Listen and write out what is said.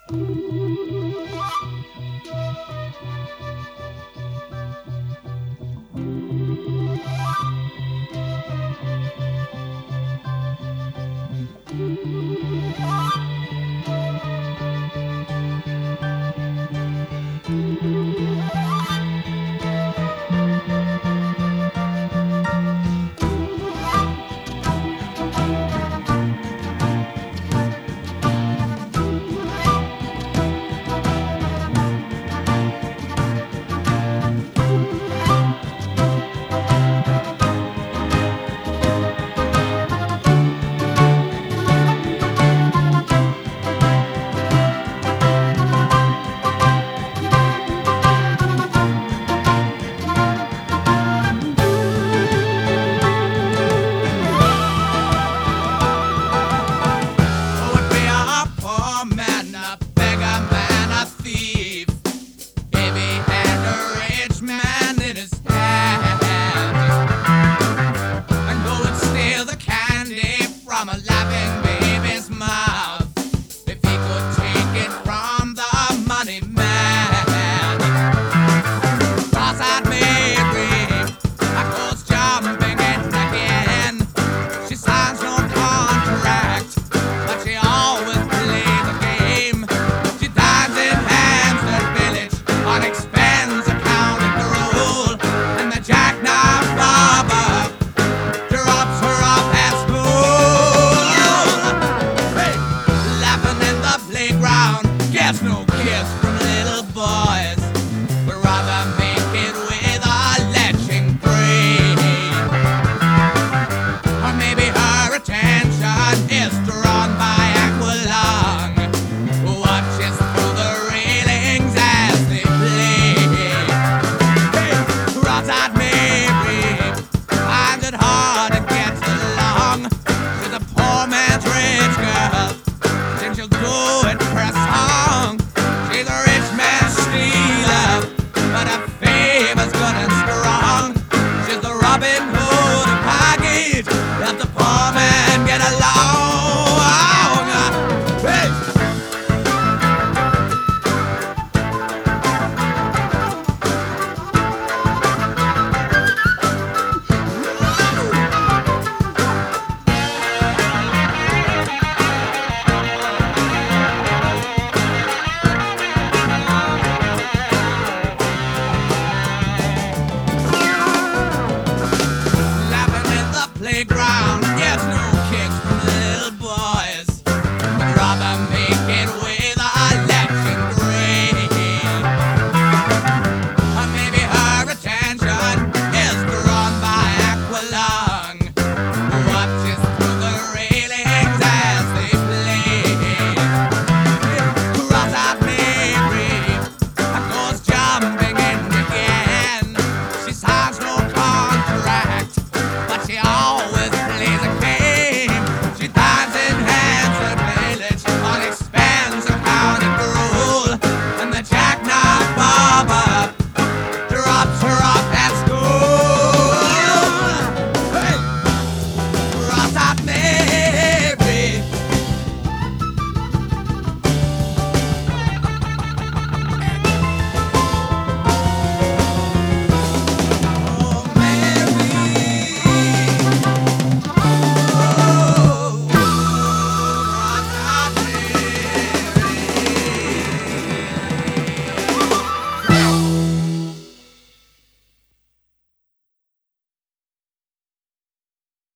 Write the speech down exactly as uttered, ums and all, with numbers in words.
From a laughing baby's mouth, if he could take it from the money man. Cross-eyed Mary, that goes jumping in again. She signs no contract, but she always plays the game. She dines in Hampstead Village on expense accounting the rule, and the jackknife robber drops her off at school. There's no